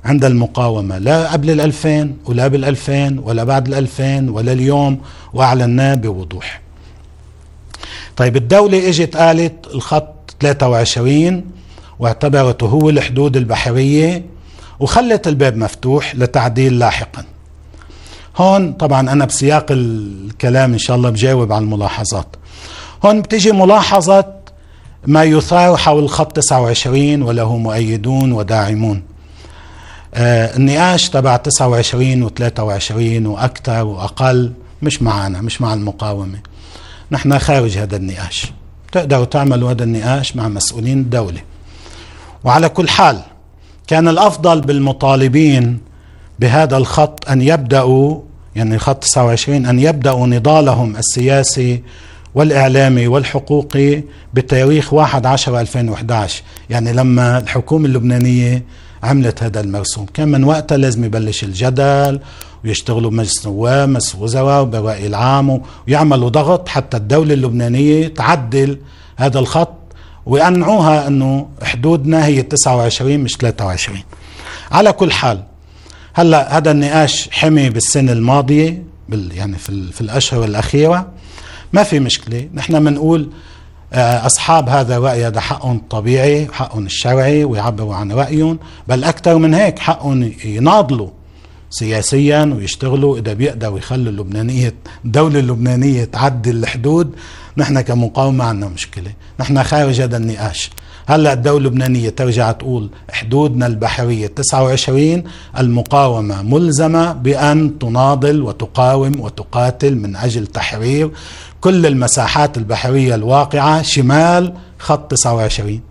عند المقاومة، لا قبل 2000 ولا بال2000 ولا بعد 2000 ولا اليوم، وأعلناه بوضوح. طيب الدولة اجت قالت الخط 23 واعتبرته هو الحدود البحرية وخلت الباب مفتوح لتعديل لاحقا. هون طبعا أنا بسياق الكلام إن شاء الله بجاوب على الملاحظات. هون بتيجي ملاحظة ما يثار حول الخط 29 وله مؤيدون وداعمون. النقاش تبع 29 و23 وأكثر وأقل مش معنا، مش مع المقاومة، نحن خارج هذا النقاش. تقدروا تعملوا هذا النقاش مع مسؤولين الدولة. وعلى كل حال كان الأفضل بالمطالبين بهذا الخط أن يبدأوا، يعني خط 29 أن يبدأوا نضالهم السياسي والإعلامي والحقوقي بتاريخ 1/10/2011، يعني لما الحكومة اللبنانية عملت هذا المرسوم. كان من وقتها لازم يبلش الجدل ويشتغلوا بمجلس نواب، مجلس وزراء وبالرأي العام، ويعملوا ضغط حتى الدولة اللبنانية تعدل هذا الخط ويقنعوها أنه حدودنا هي 29 مش 23. على كل حال هلا هذا النقاش حمي بالسنة الماضية يعني في الأشهر الأخيرة، ما في مشكلة. نحن بنقول أصحاب هذا الرأي هذا حقهم الطبيعي وحقهم الشرعي ويعبروا عن رأيهم، بل أكثر من هيك حقهم يناضلوا سياسيا ويشتغلوا إذا بيقدروا يخلوا الدولة اللبنانية تعدل الحدود. نحن كمقاومة عندنا مشكلة، نحن خارج هذا النقاش. هلأ الدولة اللبنانية ترجع تقول حدودنا البحرية 29، المقاومة ملزمة بأن تناضل وتقاوم وتقاتل من أجل تحرير كل المساحات البحرية الواقعة شمال خط 29.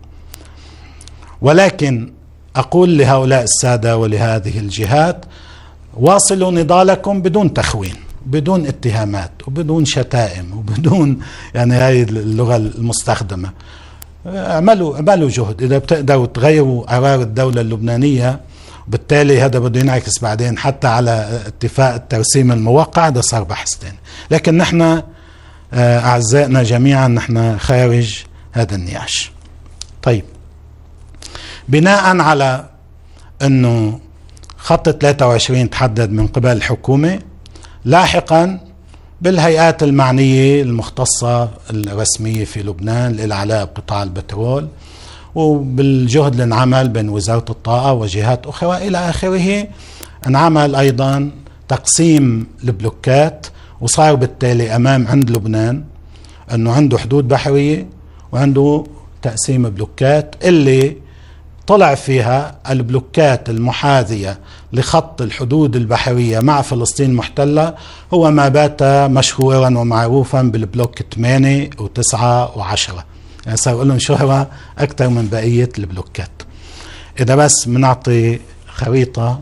ولكن أقول لهؤلاء السادة ولهذه الجهات: واصلوا نضالكم بدون تخوين، بدون اتهامات وبدون شتائم وبدون يعني هاي اللغة المستخدمة. اعملوا جهد. إذا بتقدروا تغيروا قرار الدولة اللبنانية، بالتالي هذا بده ينعكس بعدين حتى على اتفاق الترسيم الموقع، ده صار بحث ثاني. لكن نحن أعزائنا جميعا نحن خارج هذا النقاش. طيب، بناء على أنه خط 23 تحدد من قبل الحكومة، لاحقا بالهيئات المعنية المختصة الرسمية في لبنان للعلاقة بقطاع البترول، وبالجهد اللي انعمل بين وزارة الطاقة وجهات أخرى إلى آخره، انعمل أيضا تقسيم البلوكات، وصار بالتالي أمام عند لبنان أنه عنده حدود بحرية وعنده تقسيم بلوكات، اللي طلع فيها البلوكات المحاذية لخط الحدود البحرية مع فلسطين المحتلة هو ما بات مشهورا ومعروفا بالبلوك 8 و9 و10، يعني صار لهم شهرة أكثر من بقية البلوكات. إذا بس بنعطي خريطة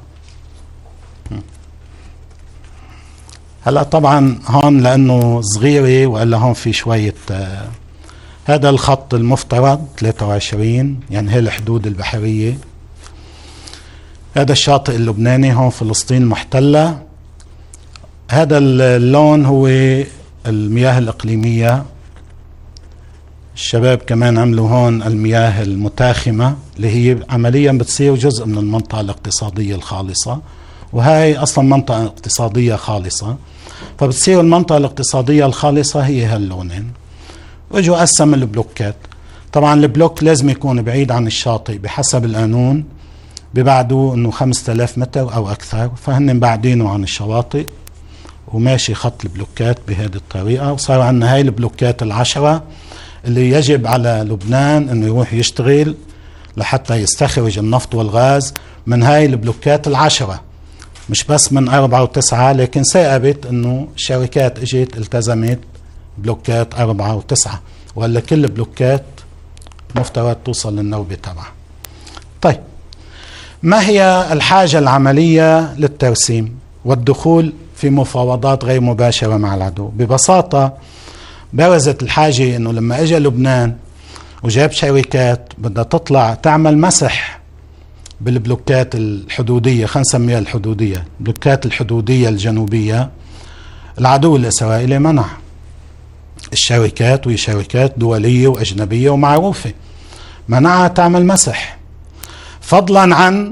هلا، طبعا هون لأنه صغيرة وإلا هون في شوية. هذا الخط المفترض 23، يعني هي الحدود البحرية. هذا الشاطئ اللبناني، هون فلسطين المحتلة. هذا اللون هو المياه الإقليمية. الشباب كمان عملوا هون المياه المتاخمة، اللي هي عمليا بتصير جزء من المنطقة الاقتصادية الخالصة، وهي أصلا منطقة اقتصادية خالصة، فبتصير المنطقة الاقتصادية الخالصة هي هاللونين. وجوا قسم البلوكات. طبعا البلوك لازم يكون بعيد عن الشاطئ بحسب القانون، ببعده انه 5000 متر او اكثر، فهن بعدينه عن الشواطئ وماشي خط البلوكات بهذه الطريقة. وصار عندنا هاي البلوكات 10 اللي يجب على لبنان انه يروح يشتغل لحتى يستخرج النفط والغاز من هاي البلوكات 10، مش بس من 4 و9، لكن ثاقبت انه الشركات اجت التزمت بلوكات 4 و9، ولا كل بلوكات مفترض توصل للنوبة تبعها. طيب، ما هي الحاجة العملية للترسيم والدخول في مفاوضات غير مباشرة مع العدو؟ ببساطة برزت الحاجة انه لما اجى لبنان وجاب شركات بدها تطلع تعمل مسح بالبلوكات الحدودية، خلينا نسميها الحدودية، البلوكات الحدودية الجنوبية، العدو الإسرائيلي منع الشركات، وهي شركات دولية وأجنبية ومعروفة، منعها تعمل مسح، فضلا عن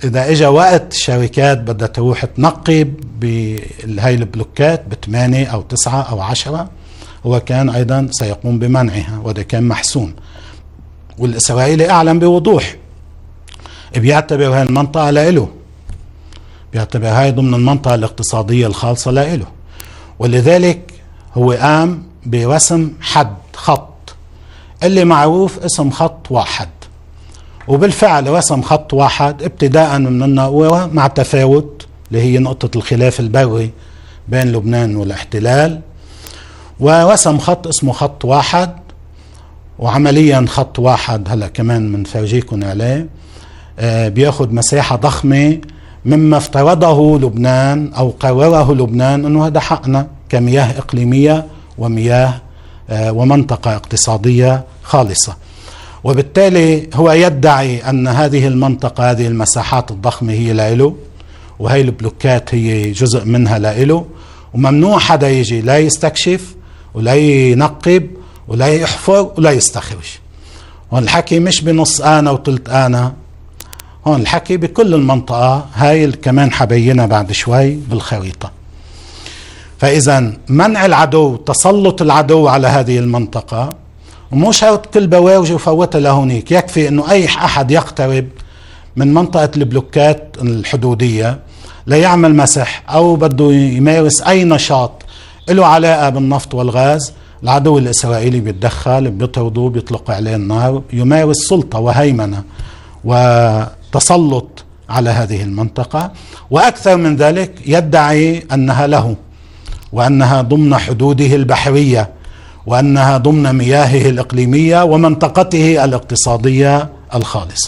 إذا إجا وقت الشركات بدها تروح تنقب بهاي البلوكات ب8 أو 9 أو 10، هو كان أيضا سيقوم بمنعها، وده كان محسوم. والإسرائيلي أعلن بوضوح بيعتبر هاي المنطقة لإله، بيعتبر هاي ضمن المنطقة الاقتصادية الخالصة لإله، ولذلك هو قام برسم خط اللي معروف اسم خط واحد. وبالفعل رسم خط واحد ابتداء من الناقورة مع تفاوت اللي هي نقطة الخلاف البري بين لبنان والاحتلال، ورسم خط اسمه خط واحد. وعمليا خط واحد هلا كمان منفرجيكم عليه بياخد مساحة ضخمة مما افترضه لبنان أو قرره لبنان أنه هذا حقنا كمياه إقليمية ومياه ومنطقة اقتصادية خالصة. وبالتالي هو يدعي أن هذه المنطقة، هذه المساحات الضخمة هي لإله، وهي البلوكات هي جزء منها لإله، وممنوع حدا يجي لا يستكشف ولا ينقب ولا يحفر ولا يستخرج. هون الحكي مش بنص آنا وثلث آنا، هون الحكي بكل المنطقة. هاي كمان حبينها بعد شوي بالخريطة. فإذا منع العدو، تسلط العدو على هذه المنطقة، ومو شرط كل بواوجه وفوتها لهونيك، يكفي انه اي احد يقترب من منطقة البلوكات الحدودية ليعمل مسح او بده يمارس اي نشاط له علاقة بالنفط والغاز، العدو الاسرائيلي بيتدخل، بيطردوه، بيطلق عليه النار، يمارس سلطة وهيمنة وتسلط على هذه المنطقة. واكثر من ذلك يدعي انها له، وانها ضمن حدوده البحرية، وأنها ضمن مياهه الإقليمية ومنطقته الاقتصادية الخالصة.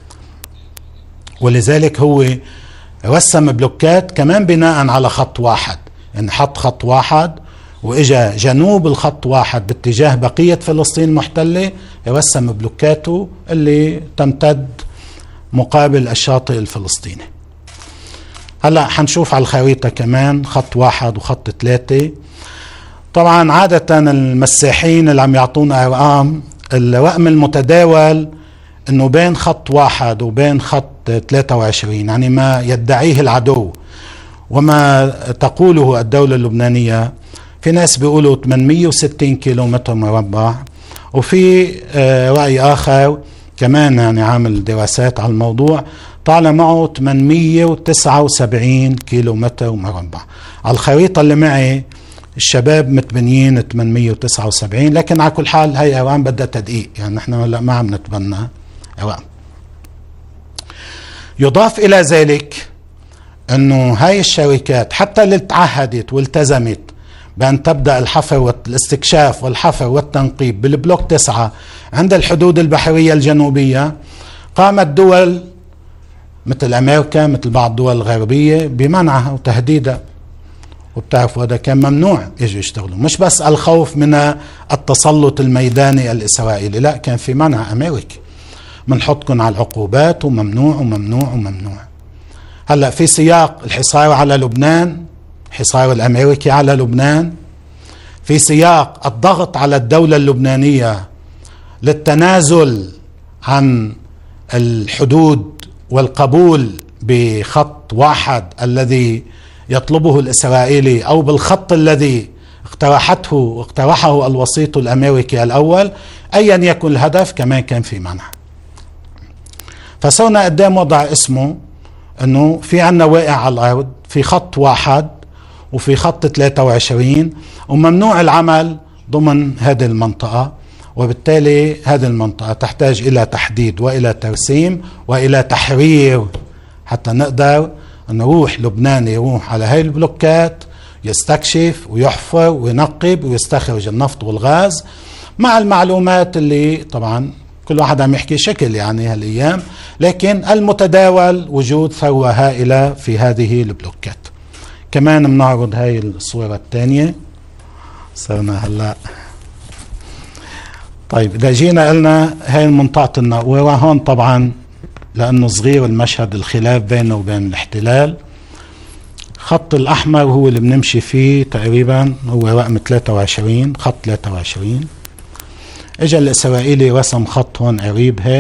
ولذلك هو رسم بلوكات كمان بناء على خط واحد، يعني حط خط واحد وإجا جنوب الخط واحد باتجاه بقية فلسطين المحتلة، رسم بلوكاته اللي تمتد مقابل الشاطئ الفلسطيني. هلأ حنشوف على الخريطة كمان خط واحد وخط 3. طبعا عادة المساحين اللي عم يعطونا أرقام، الرقم المتداول انه بين خط واحد وبين خط 23، يعني ما يدعيه العدو وما تقوله الدولة اللبنانية. في ناس بيقولوا 860 كيلومتر مربع، وفي رأي آخر كمان يعني عامل دراسات على الموضوع طالع معه 879 كيلومتر مربع. على الخريطة اللي معي الشباب متبنيين 879، لكن على كل حال هاي أرقام بدها تدقيق، يعني نحن ما عم نتبنى أرقام. يضاف إلى ذلك أنه هاي الشركات حتى اللي تعهدت والتزمت بأن تبدأ الحفر والاستكشاف والحفر والتنقيب بالبلوك 9 عند الحدود البحرية الجنوبية، قامت دول مثل أمريكا مثل بعض الدول الغربية بمنعها وتهديدها. وبتعرفوا هذا كان ممنوع يجوا يشتغلوا، مش بس الخوف من التسلط الميداني الإسرائيلي، لا كان في منع أمريكي، منحطكم على العقوبات وممنوع وممنوع وممنوع. هلأ في سياق الحصار على لبنان، الحصار الأمريكي على لبنان، في سياق الضغط على الدولة اللبنانية للتنازل عن الحدود والقبول بخط واحد الذي يطلبه الإسرائيلي أو بالخط الذي اقترحه الوسيط الأمريكي الأول، أيا يكن الهدف كمان كان في منع. فصرنا قدام وضع اسمه أنه في عنا واقع على الأرض في خط واحد وفي خط 23، وممنوع العمل ضمن هذه المنطقة. وبالتالي هذه المنطقة تحتاج إلى تحديد وإلى ترسيم وإلى تحرير حتى نقدر نروح لبنان يروح على هاي البلوكات يستكشف ويحفر وينقب ويستخرج النفط والغاز، مع المعلومات اللي طبعا كل واحد عم يحكي شكل يعني هالأيام، لكن المتداول وجود ثروة هائلة في هذه البلوكات. كمان بنعرض هاي الصورة الثانية. صرنا هلأ طيب إذا جينا قلنا هاي منطقة الناقورة، هون طبعا لأنه صغير المشهد الخلاف بينه وبين الاحتلال. خط الأحمر هو اللي بنمشي فيه تقريبا، هو رقم 23، خط 23. اجى الإسرائيلي رسم خط هون قريب هيك